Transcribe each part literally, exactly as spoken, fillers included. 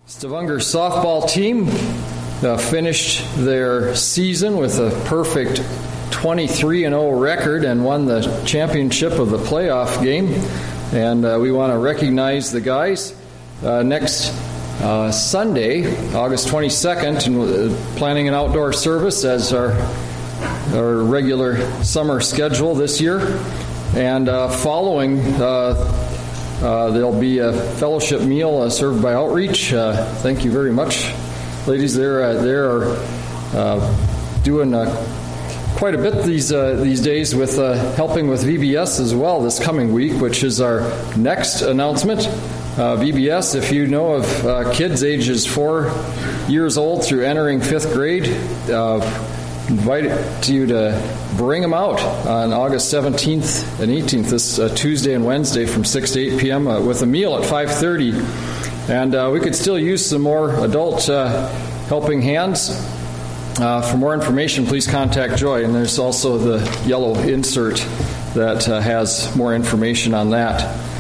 Stavanger softball team uh, finished their season with a perfect twenty-three and oh record and won the championship of the playoff game. And uh, we want to recognize the guys uh, next uh, Sunday, August twenty-second, and uh, planning an outdoor service as our our regular summer schedule this year. And uh, following, uh, uh, there'll be a fellowship meal uh, served by Outreach. Uh, thank you very much, ladies. They're uh, they're uh, doing uh, quite a bit these uh, these days with uh, helping with V B S as well this coming week, which is our next announcement. Uh, V B S, if you know of uh, kids ages four years old through entering fifth grade, uh, invite you to bring them out on August seventeenth and eighteenth, this uh, Tuesday and Wednesday from six to eight p.m. Uh, with a meal at five thirty. And uh, we could still use some more adult uh, helping hands. Uh, for more information, please contact Joy. And there's also the yellow insert that uh, has more information on that.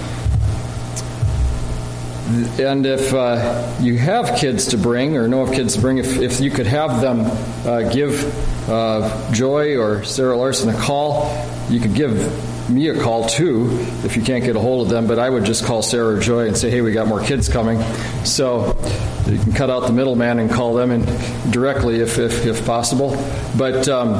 And if uh, you have kids to bring or know of kids to bring, if, if you could have them uh, give uh, Joy or Sarah Larson a call, you could give me a call too if you can't get a hold of them, but I would just call Sarah or Joy and say, hey, we got more kids coming. So you can cut out the middleman and call them in directly if, if, if possible. But um,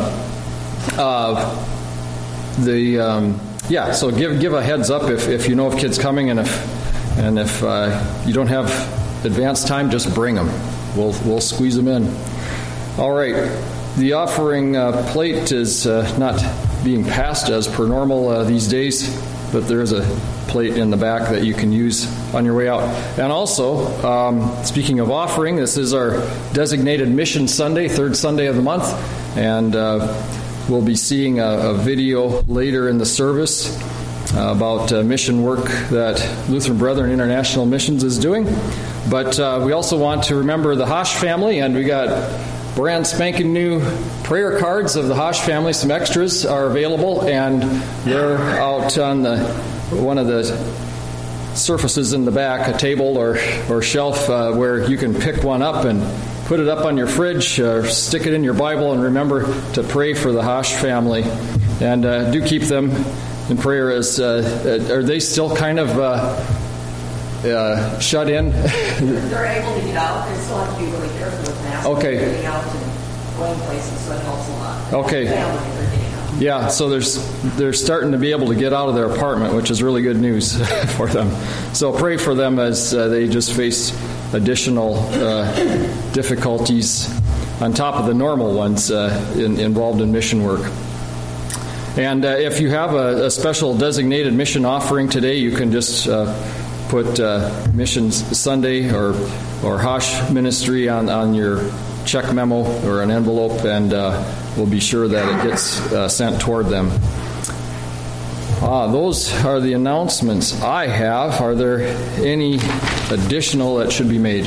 uh, the um, yeah, so give give a heads up if, if you know of kids coming, and if And if uh, you don't have advance time, just bring them. We'll we'll squeeze them in. All right. The offering uh, plate is uh, not being passed as per normal uh, these days, but there is a plate in the back that you can use on your way out. And also, um, speaking of offering, this is our designated Mission Sunday, third Sunday of the month, and uh, we'll be seeing a, a video later in the service Uh, about uh, mission work that Lutheran Brethren International Missions is doing. But uh, we also want to remember the Hosh family, and we got brand spanking new prayer cards of the Hosh family. Some extras are available, and they're out on the one of the surfaces in the back, a table or, or shelf, uh, where you can pick one up and put it up on your fridge, or stick it in your Bible, and remember to pray for the Hosh family. And uh, do keep them in prayer. As uh, are they still kind of uh, uh, shut in? They're able to get out. They still have to be really careful with masks. Okay. Getting out and going places, so it helps a lot. Okay. Yeah, so there's they're starting to be able to get out of their apartment, which is really good news for them. So pray for them as uh, they just face additional uh, difficulties on top of the normal ones uh, in, involved in mission work. And uh, if you have a, a special designated mission offering today, you can just uh, put uh, Missions Sunday or or Hosh Ministry on, on your check memo or an envelope, and uh, we'll be sure that it gets uh, sent toward them. Ah, those are the announcements I have. Are there any additional that should be made?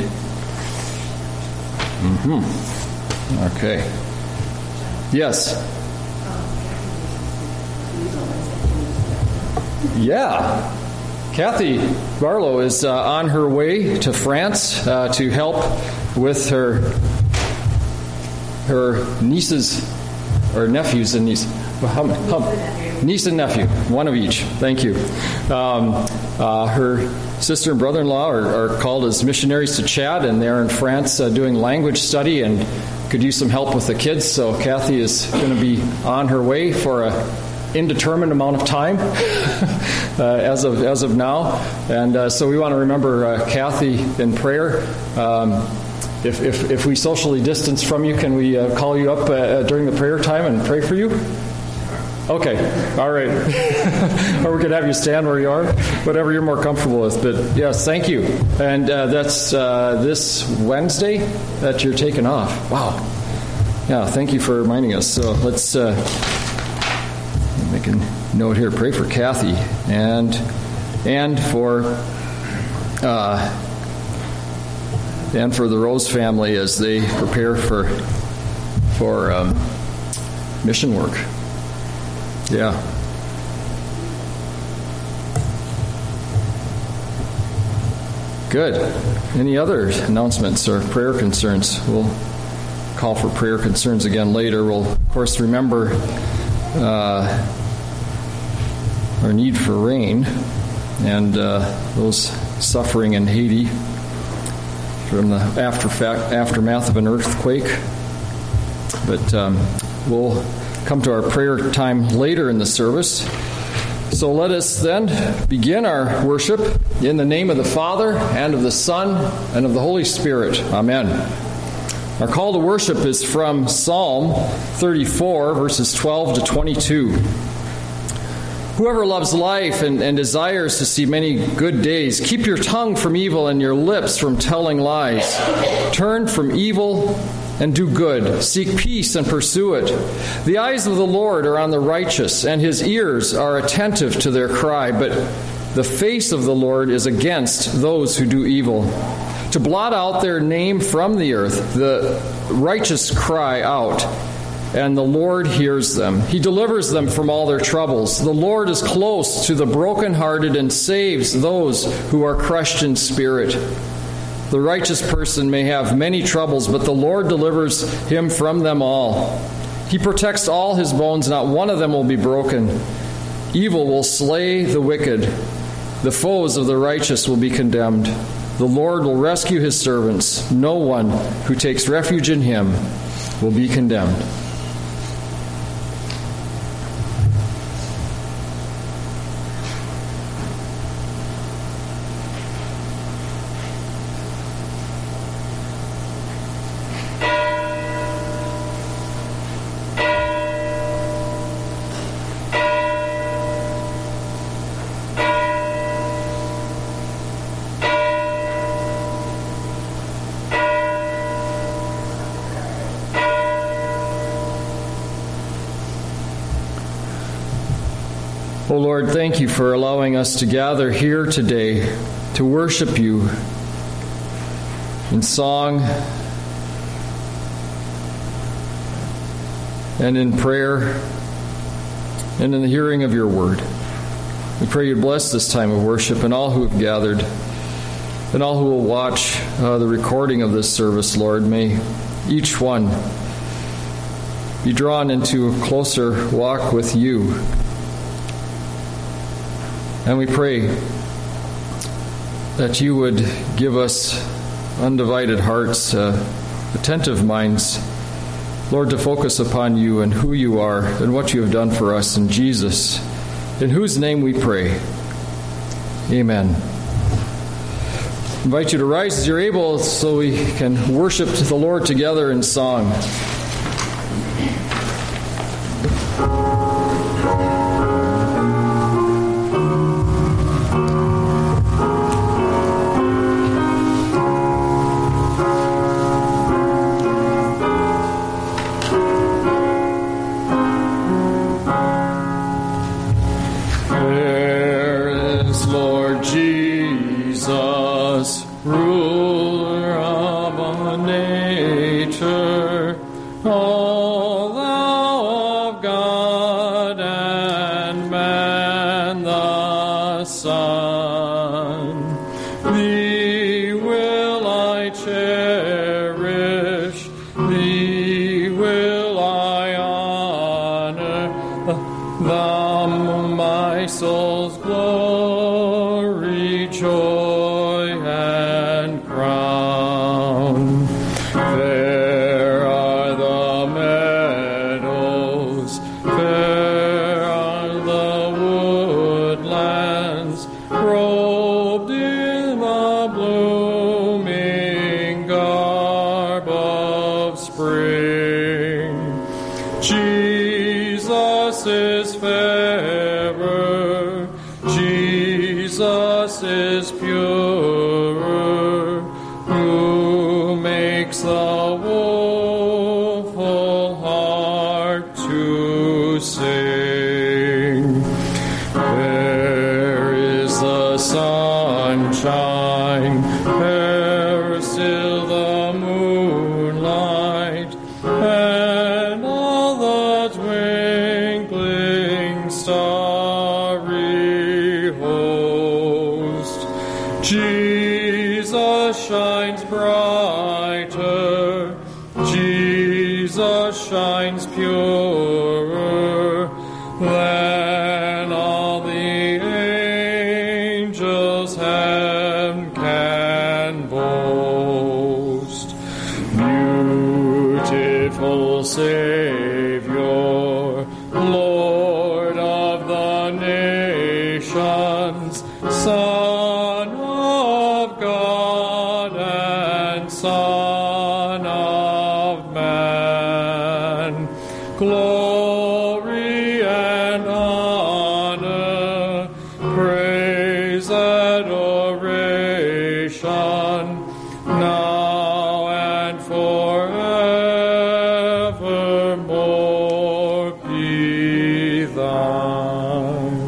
Mm-hmm. Okay. Yes. Yeah. Kathy Barlow is uh, on her way to France uh, to help with her her nieces or nephews and nieces. How, how, niece and nephew, one of each. Thank you. Um, uh, her sister and brother-in-law are, are called as missionaries to Chad, and they're in France uh, doing language study and could use some help with the kids. So Kathy is going to be on her way for a indeterminate amount of time uh, as of as of now, and uh, so we want to remember uh, Kathy in prayer. Um, if, if if we socially distance from you, can we uh, call you up uh, during the prayer time and pray for you? Okay, all right. Or we could have you stand where you are, whatever you're more comfortable with. But yes, thank you. And uh, that's uh, this Wednesday that you're taking off. Wow. Yeah, thank you for reminding us. So let's. Uh, Make a note here. Pray for Kathy and and for uh, and for the Rose family as they prepare for for um, mission work. Yeah. Good. Any other announcements or prayer concerns? We'll call for prayer concerns again later. We'll, of course, remember uh, our need for rain and uh, those suffering in Haiti from the after fact, aftermath of an earthquake. But um, we'll come to our prayer time later in the service. So let us then begin our worship in the name of the Father, and of the Son, and of the Holy Spirit. Amen. Our call to worship is from Psalm thirty-four, verses twelve to twenty-two. Whoever loves life and, and desires to see many good days, keep your tongue from evil and your lips from telling lies. Turn from evil and do good. Seek peace and pursue it. The eyes of the Lord are on the righteous, and his ears are attentive to their cry. But the face of the Lord is against those who do evil. To blot out their name from the earth, the righteous cry out, and the Lord hears them. He delivers them from all their troubles. The Lord is close to the brokenhearted and saves those who are crushed in spirit. The righteous person may have many troubles, but the Lord delivers him from them all. He protects all his bones, not one of them will be broken. Evil will slay the wicked. The foes of the righteous will be condemned. The Lord will rescue his servants. No one who takes refuge in him will be condemned. Oh Lord, thank you for allowing us to gather here today to worship you in song and in prayer and in the hearing of your word. We pray you bless this time of worship and all who have gathered and all who will watch uh, the recording of this service, Lord. May each one be drawn into a closer walk with you. And we pray that you would give us undivided hearts, uh, attentive minds, Lord, to focus upon you and who you are and what you have done for us in Jesus, in whose name we pray. Amen. I invite you to rise as you're able so we can worship the Lord together in song. Jesus shines brighter, Jesus shines purer than all the angels heaven can boast. Beautiful Savior, Lord of the nations, Son of God and Son of Man, glory and honor, praise, adoration, now and forevermore be thine.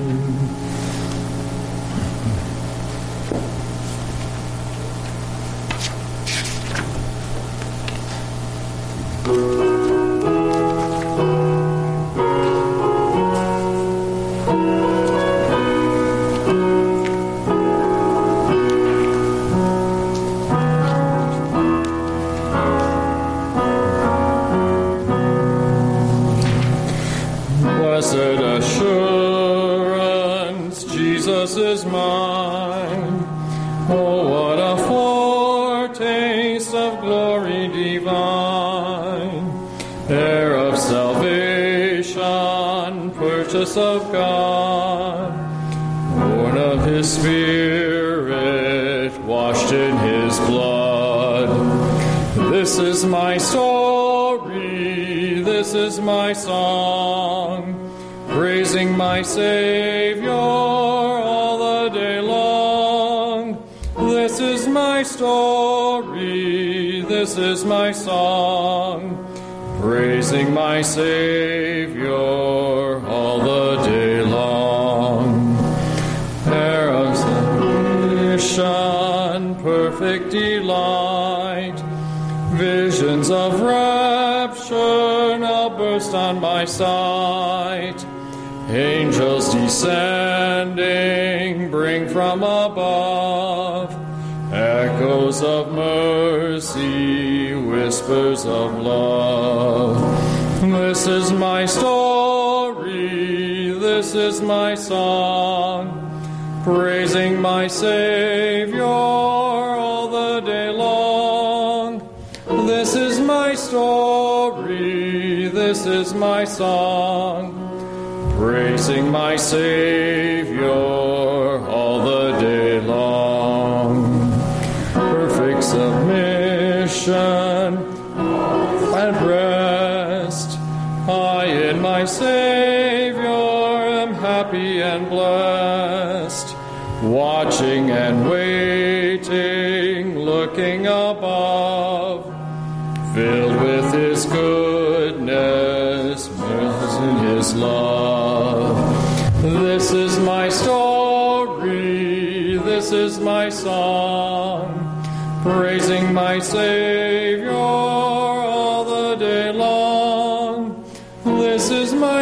Blessed assurance, Jesus is mine. Oh, what a foretaste of glory divine, heir of salvation, purchase of God, born of His Spirit, washed in His blood. This is my story, this is my song, praising my Savior all the day long. This is my story, this is my song, praising my Savior all the day long. Heir of salvation, perfect delight, visions of rapture now burst on my sight. Angels descending bring from above echoes of mercy, whispers of love. This is my story, this is my song, praising my Savior all the day long. This is my story, this is my song, praising my Savior all the day long. Perfect submission and rest, I in my Savior am happy and blessed, watching and waiting, looking above, filled with His goodness, in His love. This is my story, this is my song, praising my Savior all the day long. This is my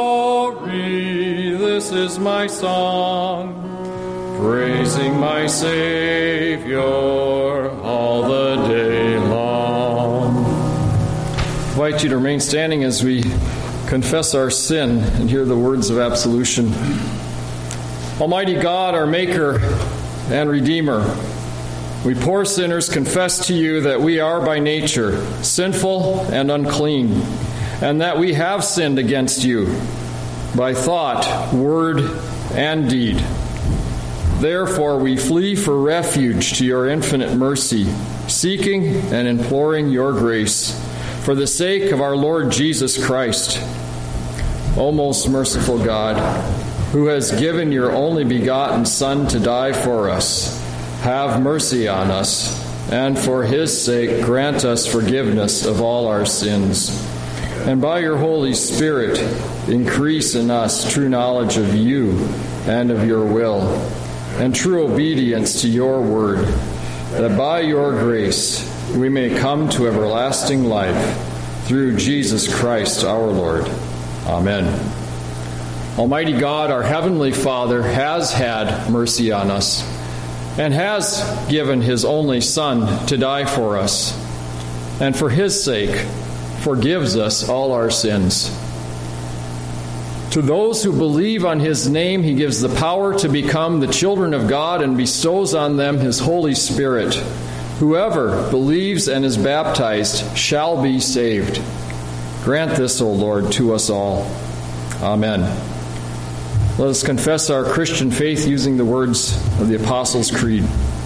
story, this is my song, praising my Savior all the day long. I invite you to remain standing as we confess our sin and hear the words of absolution. Almighty God, our Maker and Redeemer, we poor sinners confess to you that we are by nature sinful and unclean, and that we have sinned against you by thought, word, and deed. Therefore, we flee for refuge to your infinite mercy, seeking and imploring your grace for the sake of our Lord Jesus Christ. O most merciful God, who has given your only begotten Son to die for us, have mercy on us, and for his sake grant us forgiveness of all our sins. And by your Holy Spirit, increase in us true knowledge of you and of your will, and true obedience to your word, that by your grace we may come to everlasting life through Jesus Christ our Lord. Amen. Almighty God, our Heavenly Father, has had mercy on us, and has given his only Son to die for us, and for his sake forgives us all our sins. To those who believe on his name, he gives the power to become the children of God and bestows on them his Holy Spirit. Whoever believes and is baptized shall be saved. Grant this, O Lord, to us all. Amen. Let us confess our Christian faith using the words of the Apostles' Creed.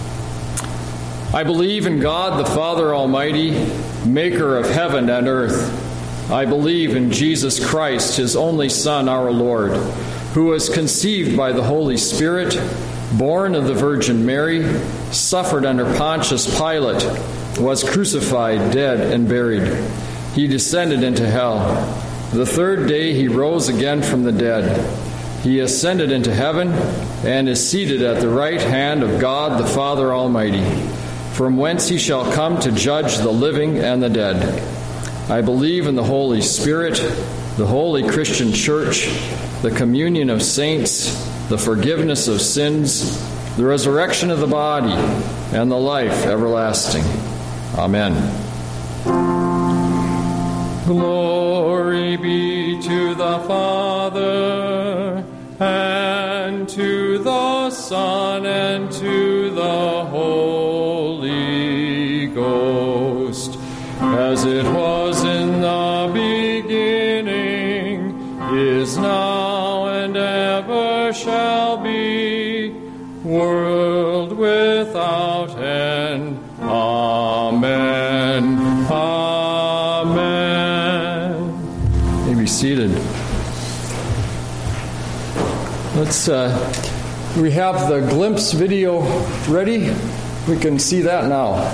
I believe in God, the Father Almighty, maker of heaven and earth. I believe in Jesus Christ, his only Son, our Lord, who was conceived by the Holy Spirit, born of the Virgin Mary, suffered under Pontius Pilate, was crucified, dead, and buried. He descended into hell. The third day he rose again from the dead. He ascended into heaven and is seated at the right hand of God the Father Almighty, from whence he shall come to judge the living and the dead. I believe in the Holy Spirit, the holy Christian Church, the communion of saints, the forgiveness of sins, the resurrection of the body, and the life everlasting. Amen. Glory be to the Father, and to the Son, and to the Holy Ghost, as it was in the beginning, is now, and ever shall be, world without end. Amen. Amen. You may be seated. Let's, uh, we have the glimpse video ready. We can see that now.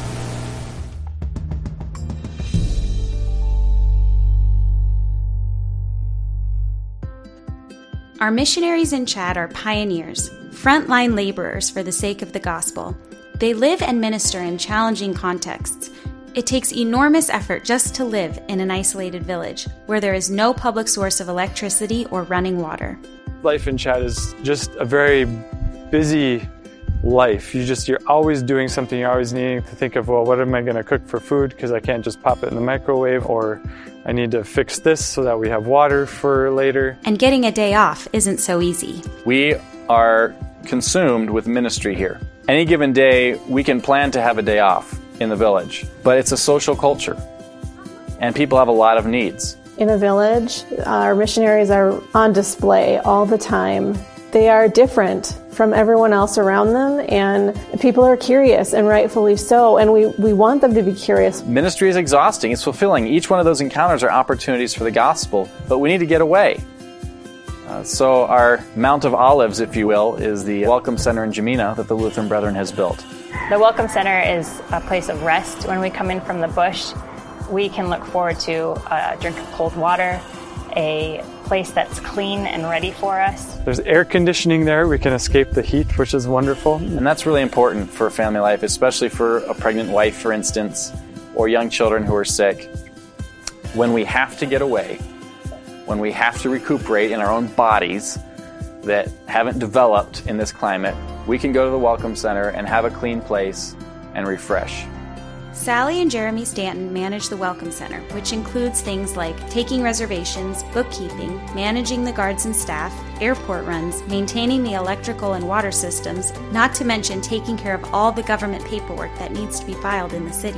Our missionaries in Chad are pioneers, frontline laborers for the sake of the gospel. They live and minister in challenging contexts. It takes enormous effort just to live in an isolated village where there is no public source of electricity or running water. Life in Chad is just a very busy life. You just, you're always doing something. You're always needing to think of, well, what am I going to cook for food? Because I can't just pop it in the microwave, or I need to fix this so that we have water for later. And getting a day off isn't so easy. We are consumed with ministry here. Any given day, we can plan to have a day off in the village, but it's a social culture, and people have a lot of needs. In a village, our missionaries are on display all the time. They are different from everyone else around them, and people are curious, and rightfully so, and we, we want them to be curious. Ministry is exhausting. It's fulfilling. Each one of those encounters are opportunities for the gospel, but we need to get away. Uh, so our Mount of Olives, if you will, is the Welcome Center in Jamena that the Lutheran Brethren has built. The Welcome Center is a place of rest. When we come in from the bush, we can look forward to a drink of cold water, a place that's clean and ready for us. There's air conditioning there. We can escape the heat, which is wonderful. And that's really important for family life, especially for a pregnant wife, for instance, or young children who are sick. When we have to get away, when we have to recuperate in our own bodies that haven't developed in this climate, we can go to the Welcome Center and have a clean place and refresh. Sally and Jeremy Stanton manage the Welcome Center, which includes things like taking reservations, bookkeeping, managing the guards and staff, airport runs, maintaining the electrical and water systems, not to mention taking care of all the government paperwork that needs to be filed in the city.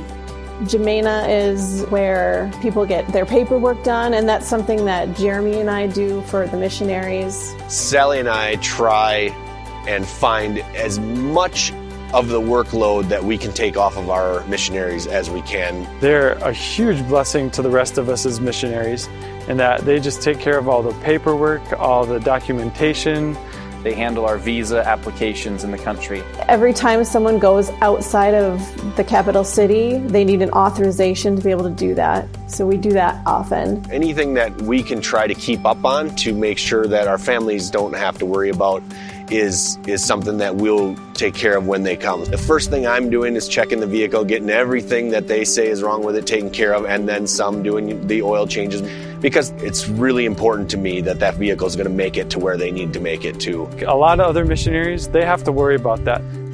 Jamena is where people get their paperwork done, and that's something that Jeremy and I do for the missionaries. Sally and I try and find as much of the workload that we can take off of our missionaries as we can. They're a huge blessing to the rest of us as missionaries, in that they just take care of all the paperwork, all the documentation. They handle our visa applications in the country. Every time someone goes outside of the capital city, they need an authorization to be able to do that. So we do that often. Anything that we can try to keep up on to make sure that our families don't have to worry about is is something that we'll take care of when they come. The first thing I'm doing is checking the vehicle, getting everything that they say is wrong with it taken care of, and then some doing the oil changes, because it's really important to me that that vehicle is going to make it to where they need to make it to. A lot of other missionaries, they have to worry about that.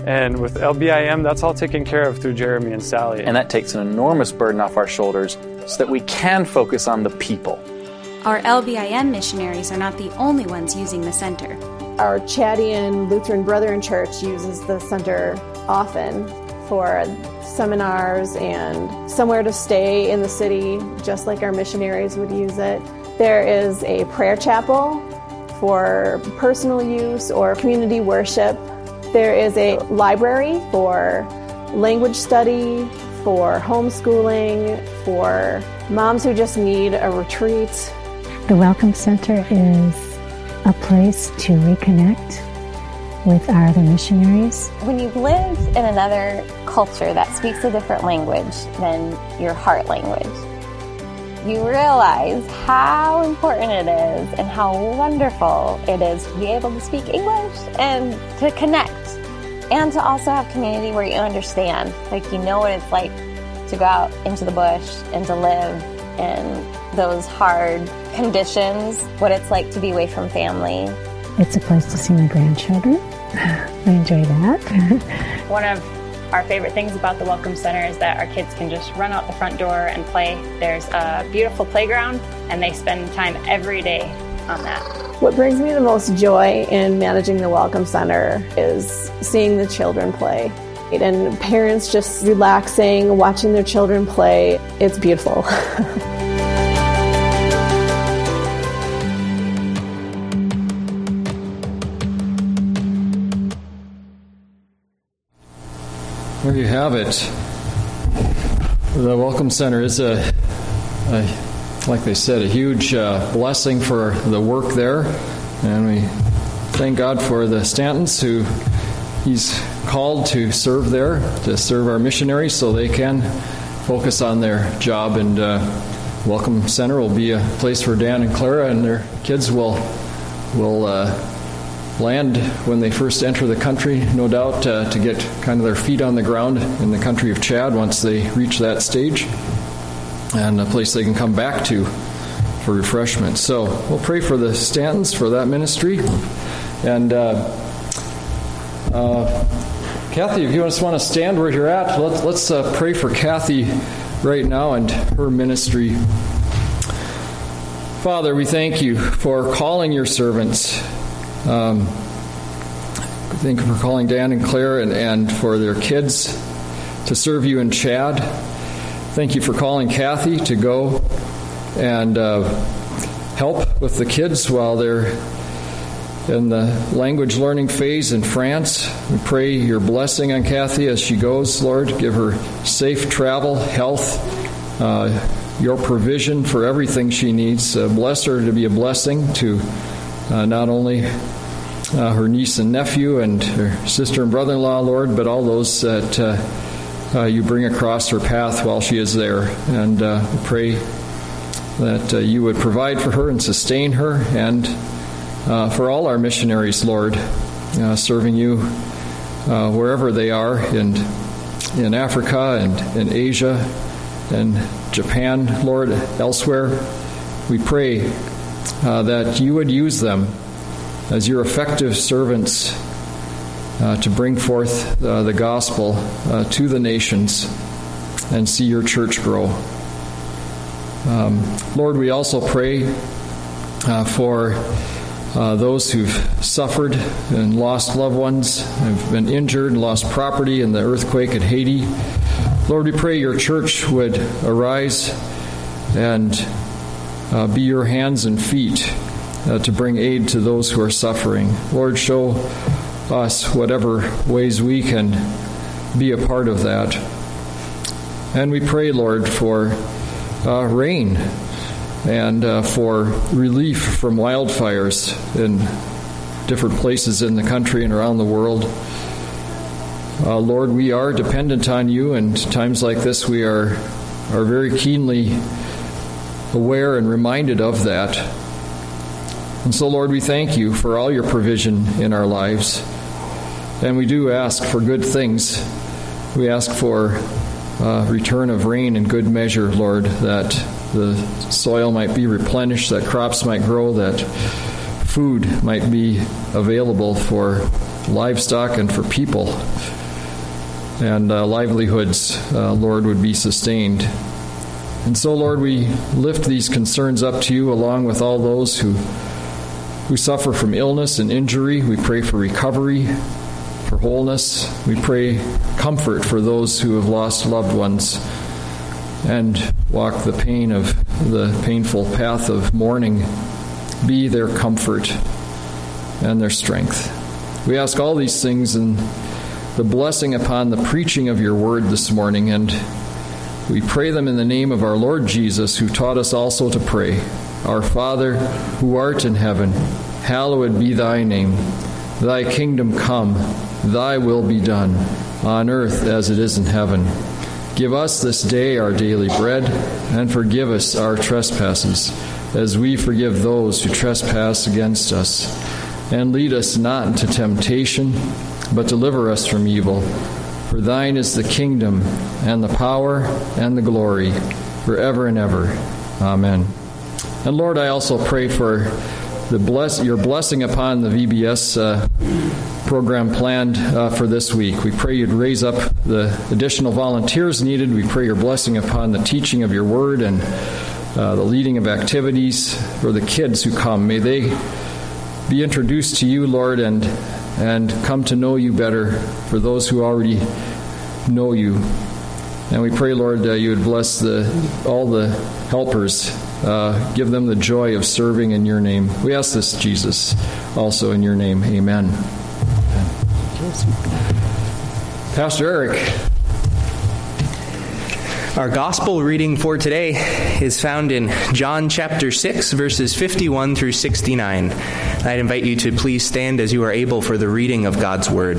And with L B I M, that's all taken care of through Jeremy and Sally. And that takes an enormous burden off our shoulders so that we can focus on the people. Our L B I M missionaries are not the only ones using the center. Our Chadian Lutheran Brethren Church uses the center often for seminars and somewhere to stay in the city, just like our missionaries would use it. There is a prayer chapel for personal use or community worship. There is a library for language study, for homeschooling, for moms who just need a retreat. The Welcome Center is a place to reconnect with our other missionaries. When you've lived in another culture that speaks a different language than your heart language, you realize how important it is and how wonderful it is to be able to speak English and to connect, and to also have community where you understand, like you know what it's like to go out into the bush and to live in those hard conditions, what it's like to be away from family. It's a place to see my grandchildren. I enjoy that. One of our favorite things about the Welcome Center is that our kids can just run out the front door and play. There's a beautiful playground, and they spend time every day on that. What brings me the most joy in managing the Welcome Center is seeing the children play. And parents just relaxing, watching their children play. It's beautiful. There you have it. The Welcome Center is a, a like they said, a huge uh, blessing for the work there. And we thank God for the Stantons who He's called to serve there, to serve our missionaries so they can focus on their job. And uh, Welcome Center will be a place for Dan and Clara and their kids will will uh, land when they first enter the country, no doubt, uh, to get kind of their feet on the ground in the country of Chad once they reach that stage, and a place they can come back to for refreshment. So we'll pray for the Stantons, for that ministry. And uh, uh, Kathy, if you just want to stand where you're at, let's, let's uh, pray for Kathy right now and her ministry. Father, we thank you for calling your servants. Um, thank you for calling Dan and Claire and, and for their kids to serve you in Chad. Thank you for calling Kathy to go and uh, help with the kids while they're in the language learning phase in France. We pray your blessing on Kathy as she goes, Lord. Give her safe travel, health, uh, your provision for everything she needs. Uh, bless her to be a blessing to uh, not only uh, her niece and nephew and her sister and brother-in-law, Lord, but all those that uh, uh, you bring across her path while she is there. And uh, we pray that uh, you would provide for her and sustain her, and uh, for all our missionaries, Lord, uh, serving you uh, wherever they are, in in Africa and in Asia and Japan, Lord, elsewhere. We pray uh, that you would use them as your effective servants uh, to bring forth uh, the gospel uh, to the nations and see your church grow. Um, Lord, we also pray uh, for uh, those who've suffered and lost loved ones, have been injured and lost property in the earthquake at Haiti. Lord, we pray your church would arise and uh, be your hands and feet uh, to bring aid to those who are suffering. Lord, show us whatever ways we can be a part of that. And we pray, Lord, for uh, rain and uh, for relief from wildfires in different places in the country and around the world. Uh, Lord, we are dependent on you, and times like this we are are very keenly aware and reminded of that. And so, Lord, we thank you for all your provision in our lives. And we do ask for good things. We ask for uh, return of rain in good measure, Lord, that the soil might be replenished, that crops might grow, that food might be available for livestock and for people, and uh, livelihoods, uh, Lord, would be sustained. And so, Lord, we lift these concerns up to you along with all those who who suffer from illness and injury. We pray for recovery, for wholeness. We pray comfort for those who have lost loved ones and walk the pain of the painful path of mourning. Be their comfort and their strength. We ask all these things in the blessing upon the preaching of your word this morning, and we pray them in the name of our Lord Jesus, who taught us also to pray. Our Father, who art in heaven, hallowed be thy name. Thy kingdom come, thy will be done, on earth as it is in heaven. Give us this day our daily bread, and forgive us our trespasses, as we forgive those who trespass against us. And lead us not into temptation, but deliver us from evil. For thine is the kingdom, and the power, and the glory, forever and ever. Amen. And Lord, I also pray for the bless your blessing upon the V B S uh, program planned uh, for this week. We pray you'd raise up the additional volunteers needed. We pray your blessing upon the teaching of your word and uh, the leading of activities for the kids who come. May they be introduced to you, Lord, and and come to know you better for those who already know you. And we pray, Lord, that you would bless the all the helpers. Uh, give them the joy of serving in your name. We ask this, Jesus, also in your name. Amen. Pastor Eric. Our gospel reading for today is found in John chapter six, verses fifty-one through sixty-nine. I'd invite you to please stand as you are able for the reading of God's word.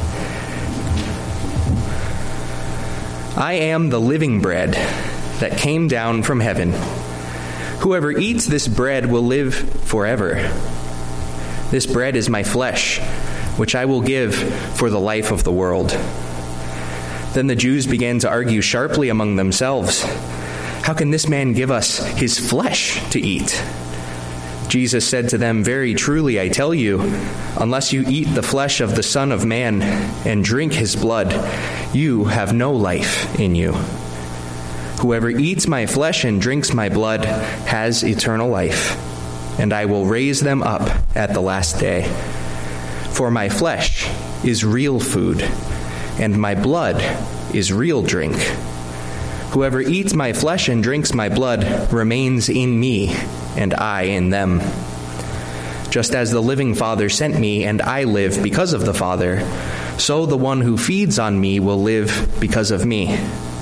I am the living bread that came down from heaven. Whoever eats this bread will live forever. This bread is my flesh, which I will give for the life of the world. Then the Jews began to argue sharply among themselves. How can this man give us his flesh to eat? Jesus said to them, Very truly I tell you, unless you eat the flesh of the Son of Man and drink his blood, you have no life in you. Whoever eats my flesh and drinks my blood has eternal life, and I will raise them up at the last day. For my flesh is real food, and my blood is real drink. Whoever eats my flesh and drinks my blood remains in me, and I in them. Just as the living Father sent me, and I live because of the Father, so the one who feeds on me will live because of me.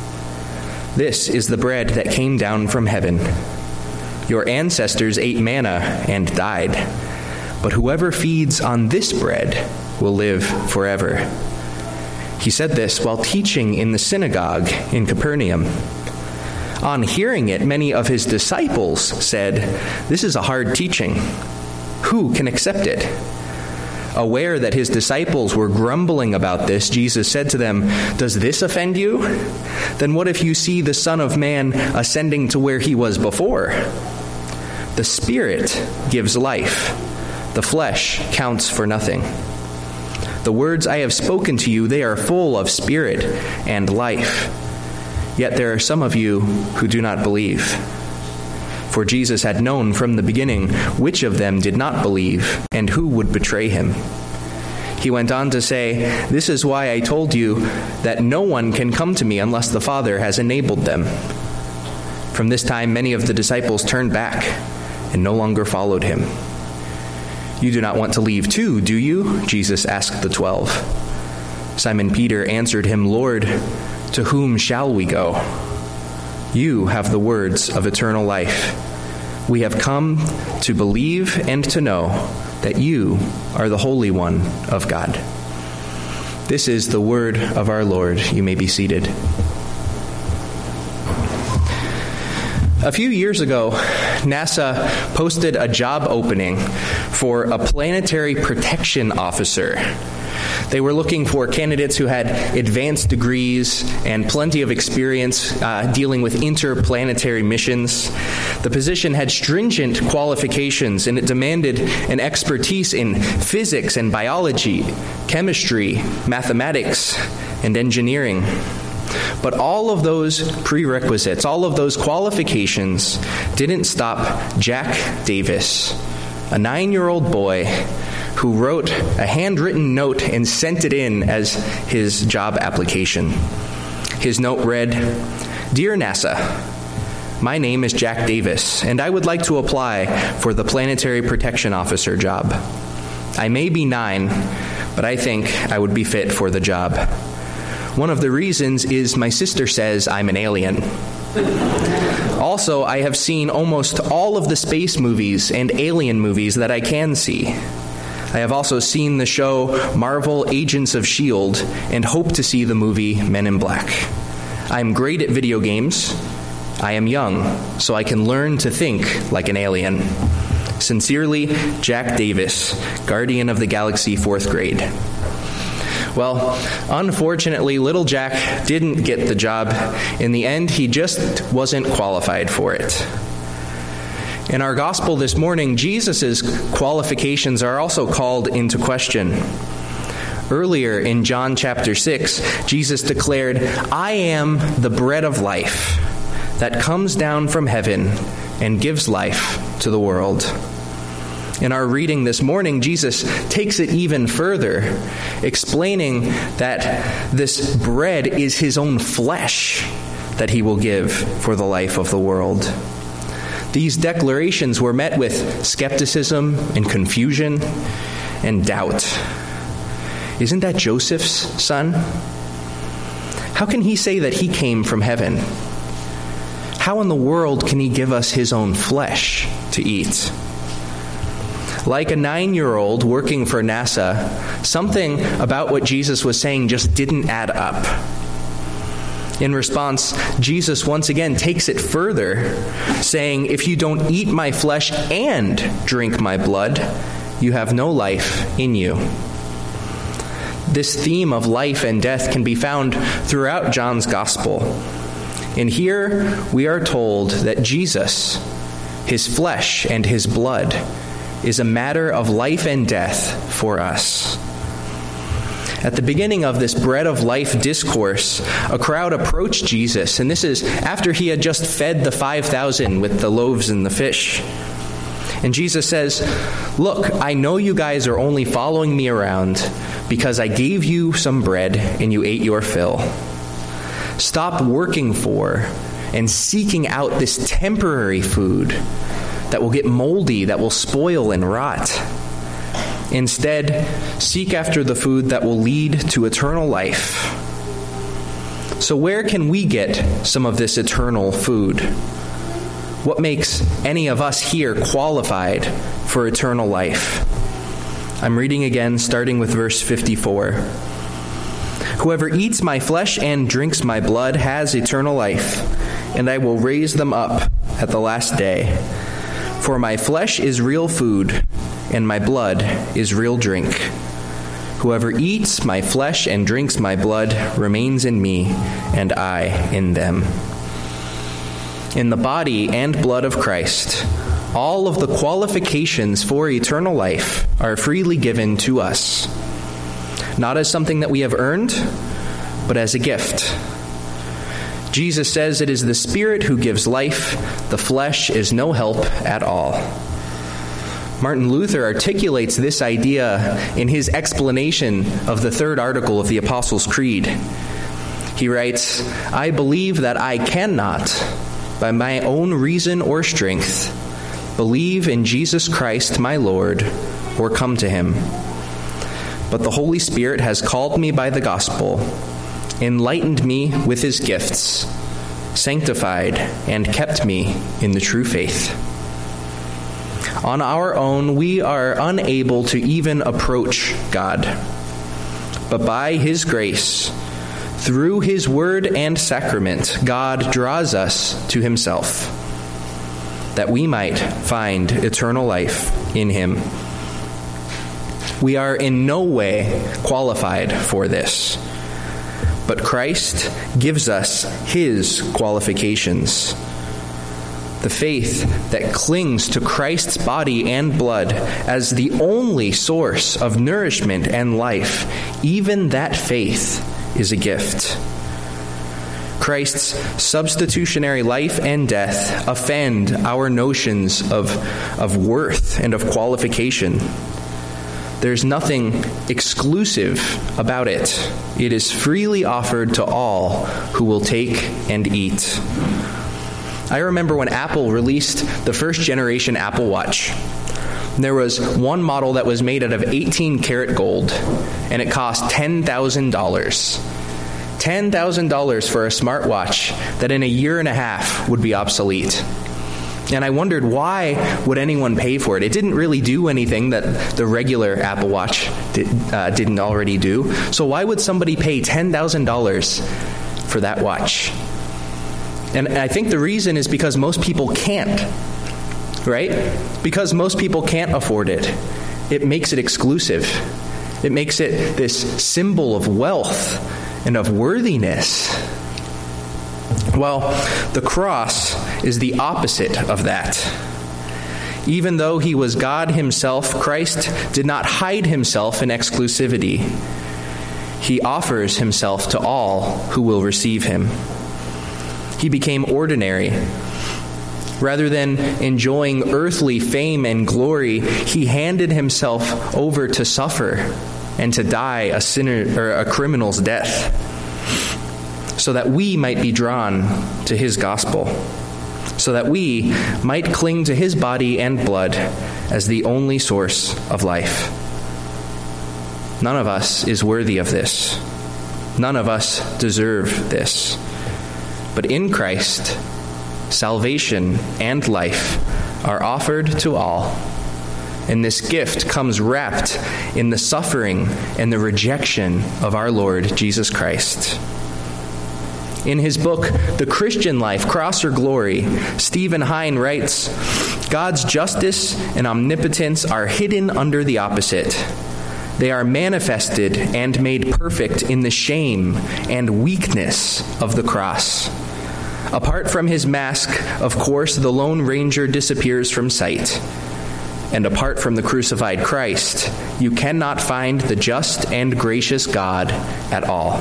This is the bread that came down from heaven. Your ancestors ate manna and died, but whoever feeds on this bread will live forever. He said this while teaching in the synagogue in Capernaum. On hearing it, many of his disciples said, This is a hard teaching. Who can accept it? Aware that his disciples were grumbling about this, Jesus said to them, Does this offend you? Then what if you see the Son of Man ascending to where he was before? The Spirit gives life. The flesh counts for nothing. The words I have spoken to you, they are full of spirit and life. Yet there are some of you who do not believe. For Jesus had known from the beginning which of them did not believe and who would betray him. He went on to say, This is why I told you that no one can come to me unless the Father has enabled them. From this time, many of the disciples turned back and no longer followed him. You do not want to leave too, do you? Jesus asked the twelve. Simon Peter answered him, Lord, to whom shall we go? You have the words of eternal life. We have come to believe and to know that you are the Holy One of God. This is the word of our Lord. You may be seated. A few years ago, NASA posted a job opening for a planetary protection officer. They were looking for candidates who had advanced degrees and plenty of experience uh, dealing with interplanetary missions. The position had stringent qualifications, and it demanded an expertise in physics and biology, chemistry, mathematics, and engineering. But all of those prerequisites, all of those qualifications didn't stop Jack Davis, a nine-year-old boy who wrote a handwritten note and sent it in as his job application. His note read, "Dear NASA, my name is Jack Davis, and I would like to apply for the Planetary Protection Officer job. I may be nine, but I think I would be fit for the job. One of the reasons is my sister says I'm an alien. Also, I have seen almost all of the space movies and alien movies that I can see. I have also seen the show Marvel Agents of S H I E L D and hope to see the movie Men in Black. I am great at video games. I am young, so I can learn to think like an alien. Sincerely, Jack Davis, Guardian of the Galaxy, fourth grade." Well, unfortunately, little Jack didn't get the job. In the end, he just wasn't qualified for it. In our gospel this morning, Jesus' qualifications are also called into question. Earlier in John chapter six, Jesus declared, "I am the bread of life that comes down from heaven and gives life to the world." In our reading this morning, Jesus takes it even further, explaining that this bread is his own flesh that he will give for the life of the world. These declarations were met with skepticism and confusion and doubt. Isn't that Joseph's son? How can he say that he came from heaven? How in the world can he give us his own flesh to eat? Like a nine-year-old working for NASA, something about what Jesus was saying just didn't add up. In response, Jesus once again takes it further, saying, "If you don't eat my flesh and drink my blood, you have no life in you." This theme of life and death can be found throughout John's Gospel. And here we are told that Jesus, his flesh and his blood, is a matter of life and death for us. At the beginning of this bread of life discourse, a crowd approached Jesus, and this is after he had just fed the five thousand with the loaves and the fish. And Jesus says, "Look, I know you guys are only following me around because I gave you some bread and you ate your fill. Stop working for and seeking out this temporary food that will get moldy, that will spoil and rot. Instead, seek after the food that will lead to eternal life." So where can we get some of this eternal food? What makes any of us here qualified for eternal life? I'm reading again, starting with verse fifty-four. "Whoever eats my flesh and drinks my blood has eternal life, and I will raise them up at the last day. For my flesh is real food, and my blood is real drink. Whoever eats my flesh and drinks my blood remains in me, and I in them." In the body and blood of Christ, all of the qualifications for eternal life are freely given to us, not as something that we have earned, but as a gift. Jesus says it is the Spirit who gives life. The flesh is no help at all. Martin Luther articulates this idea in his explanation of the third article of the Apostles' Creed. He writes, "I believe that I cannot, by my own reason or strength, believe in Jesus Christ my Lord, or come to him. But the Holy Spirit has called me by the gospel, enlightened me with his gifts, sanctified and kept me in the true faith. On our own, we are unable to even approach God. But by his grace, through his word and sacrament, God draws us to himself, that we might find eternal life in him." We are in no way qualified for this. But Christ gives us his qualifications. The faith that clings to Christ's body and blood as the only source of nourishment and life, even that faith is a gift. Christ's substitutionary life and death offend our notions of, of worth and of qualification. There's nothing exclusive about it. It is freely offered to all who will take and eat. I remember when Apple released the first generation Apple Watch. There was one model that was made out of eighteen karat gold, and it cost ten thousand dollars. ten thousand dollars for a smartwatch that in a year and a half would be obsolete. And I wondered, why would anyone pay for it? It didn't really do anything that the regular Apple Watch did, uh, didn't already do. So why would somebody pay ten thousand dollars for that watch? And I think the reason is because most people can't, right? Because most people can't afford it. It makes it exclusive. It makes it this symbol of wealth and of worthiness. Well, the cross is the opposite of that. Even though he was God himself, Christ did not hide himself in exclusivity. He offers himself to all who will receive him. He became ordinary. Rather than enjoying earthly fame and glory, he handed himself over to suffer and to die a sinner or a criminal's death, so that we might be drawn to his gospel, so that we might cling to his body and blood as the only source of life. None of us is worthy of this. None of us deserve this. But in Christ, salvation and life are offered to all. And this gift comes wrapped in the suffering and the rejection of our Lord Jesus Christ. In his book, The Christian Life, Cross or Glory, Stephen Hine writes, God's justice and omnipotence are hidden under the opposite. They are manifested and made perfect in the shame and weakness of the cross. Apart from his mask, of course, the Lone Ranger disappears from sight. And apart from the crucified Christ, you cannot find the just and gracious God at all.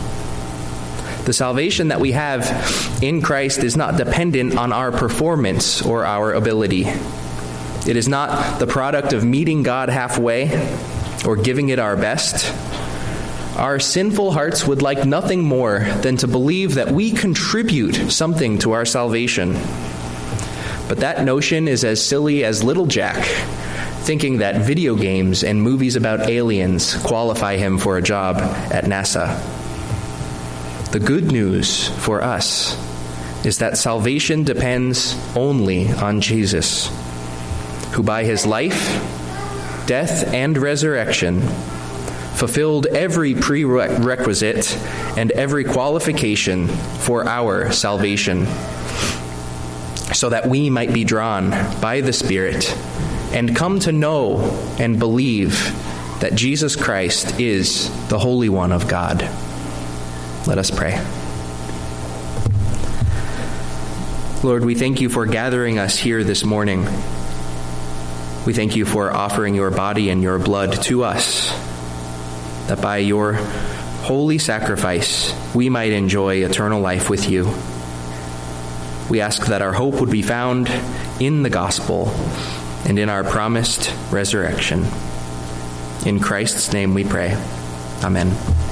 The salvation that we have in Christ is not dependent on our performance or our ability. It is not the product of meeting God halfway or giving it our best. Our sinful hearts would like nothing more than to believe that we contribute something to our salvation. But that notion is as silly as little Jack, thinking that video games and movies about aliens qualify him for a job at NASA. The good news for us is that salvation depends only on Jesus, who by his life, death, and resurrection fulfilled every prerequisite and every qualification for our salvation, so that we might be drawn by the Spirit and come to know and believe that Jesus Christ is the Holy One of God. Let us pray. Lord, we thank you for gathering us here this morning. We thank you for offering your body and your blood to us, that by your holy sacrifice we might enjoy eternal life with you. We ask that our hope would be found in the gospel and in our promised resurrection. In Christ's name we pray. Amen.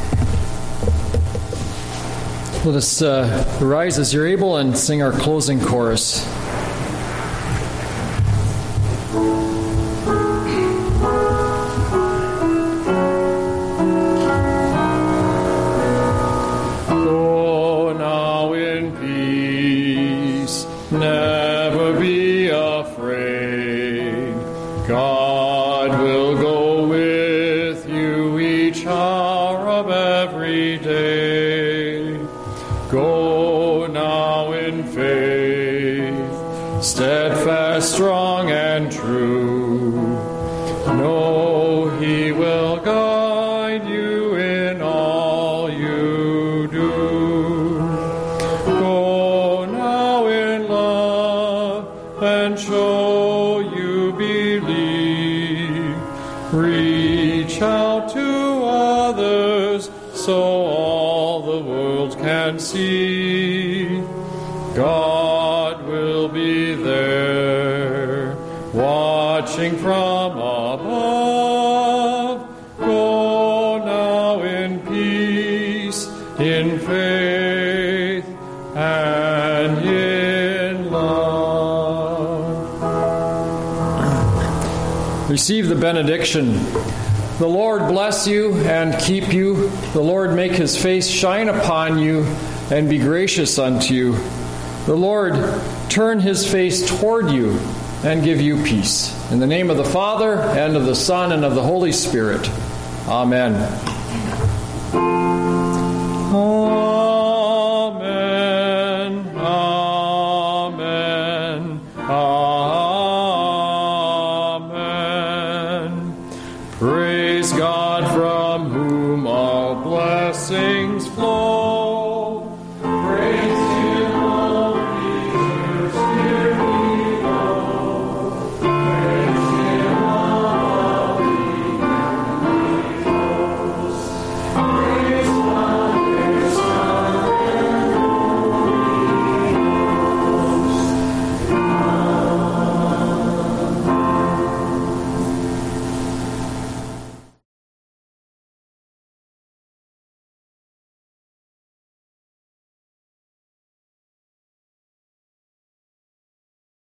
Let us uh, rise as you're able and sing our closing chorus. Steadfast, strong, and true. No, he will so all the world can see. God will be there, watching from above. Go now in peace, in faith, and in love. Receive the benediction. The Lord bless you and keep you. The Lord make his face shine upon you and be gracious unto you. The Lord turn his face toward you and give you peace. In the name of the Father, and of the Son, and of the Holy Spirit. Amen. Amen.